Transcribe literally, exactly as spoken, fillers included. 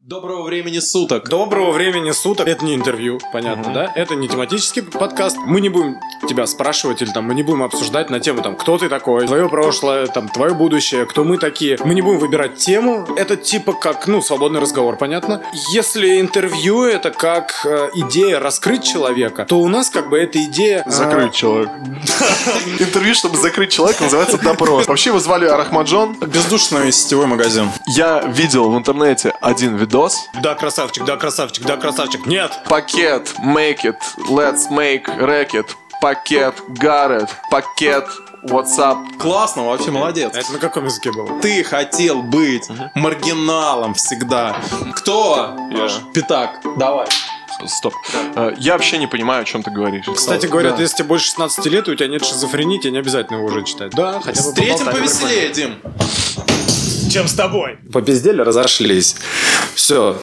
Доброго времени суток. Доброго времени суток. Это не интервью, понятно, uh-huh. да? Это не тематический подкаст. Мы не будем тебя спрашивать или там мы не будем обсуждать на тему там, кто ты такой, твое прошлое, там, твое будущее, кто мы такие. Мы не будем выбирать тему. Это типа как, ну, свободный разговор, понятно? Если интервью это как э, идея раскрыть человека, то у нас как бы эта идея... Закрыть человека. Интервью, чтобы закрыть человека, называется допрос. Вообще его звали Арахмаджон. Бездушный сетевой магазин. Я видел в интернете один видос. Да, красавчик, да, красавчик, да, красавчик. Нет. Пакет, make it, let's make racket. Пакет, Гаррет, пакет, WhatsApp. Классно, вообще молодец. Это на каком языке было? Ты хотел быть uh-huh. маргиналом всегда. Кто? Я. Пятак, давай. Стоп. Да. Я вообще не понимаю, о чем ты говоришь. Кстати Стоп. говорят, да. если тебе больше шестнадцати лет, и у тебя нет шизофрении, тебе не обязательно его уже читать. Да, хотя бы. С третьим повеселее, Дим. Чем с тобой. Попиздели, разошлись. Все.